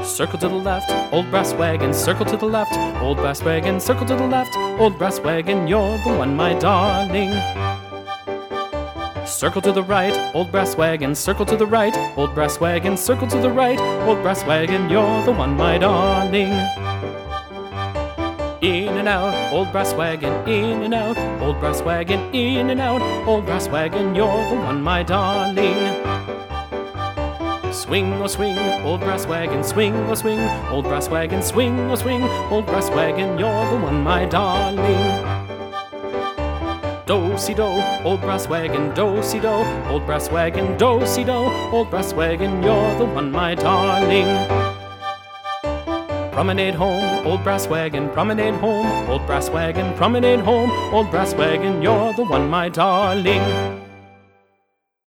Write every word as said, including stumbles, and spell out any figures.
Circle to the left, old brass wagon, circle to the left, old brass wagon, circle to the left, old brass wagon, you're the one, my darling. Circle to the right, old brass wagon, circle to the right, old brass wagon, circle to the right, old brass wagon, you're the one, my darling. In and out, old brass wagon, in and out, old brass wagon, in and out, old brass wagon, you're the one, my darling. Swing or swing, old brass wagon, swing or swing, old brass wagon, swing or swing, old brass wagon, you're the one, my darling. Do-si-do, old brass wagon, do-si-do, old brass wagon, do-si-do, old brass wagon, you're the one, my darling. Promenade home, old brass wagon, promenade home, old brass wagon, promenade home, old brass wagon, you're the one, my darling.